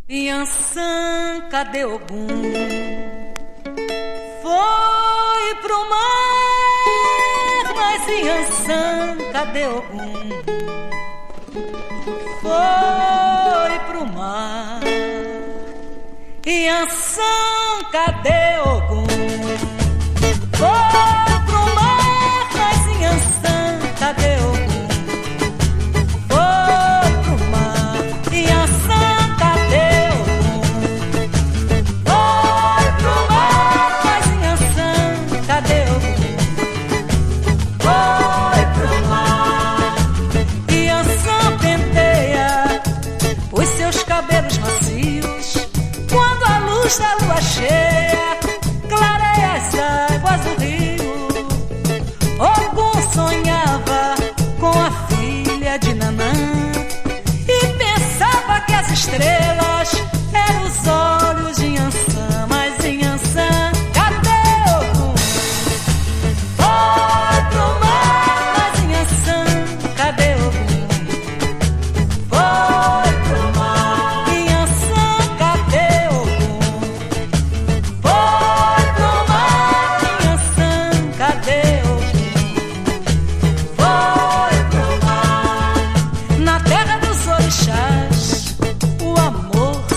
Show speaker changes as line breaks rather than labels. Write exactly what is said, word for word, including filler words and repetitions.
Iansã, cadê Ogum? Foi pro mar, mas Iansã, cadê Ogum? Foi pro mar. Iansã, cadê Ogum? Foi